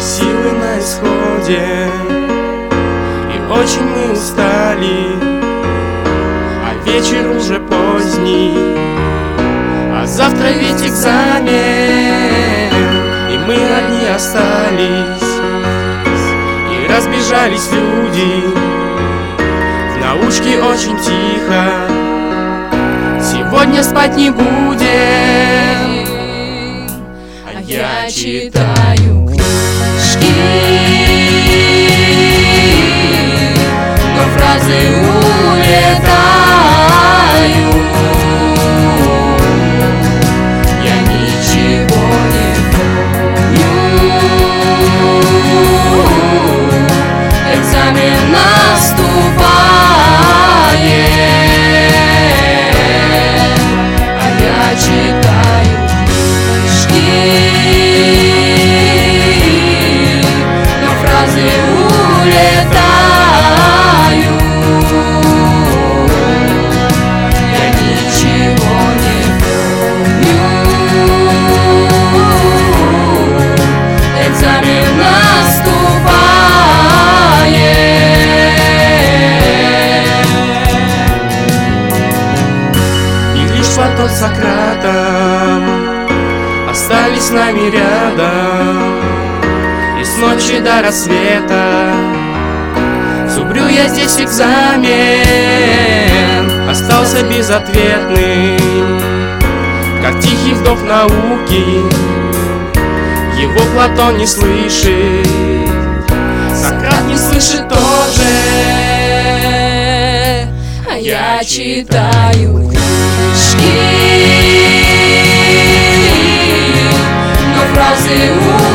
силы на исходе, и очень мы устали, а вечер уже поздний, а завтра ведь экзамен, и мы одни остались, и разбежались люди. В научке очень тихо, сегодня спать не будем, а я читаю книжки, но фразы улетают. Я ничего не помню. Экзамен наступает, а я читаю книжки, но фразы улетают. Я ничего не помню. Экзамен наступает. И лишь Платон с Сократом остались с нами рядом, и с ночи до рассвета зубрю я здесь экзамен. Остался безответным, как тихий вдох науки. Его Платон не слышит, Сократ не слышит тоже. А я читаю книжки, но фразы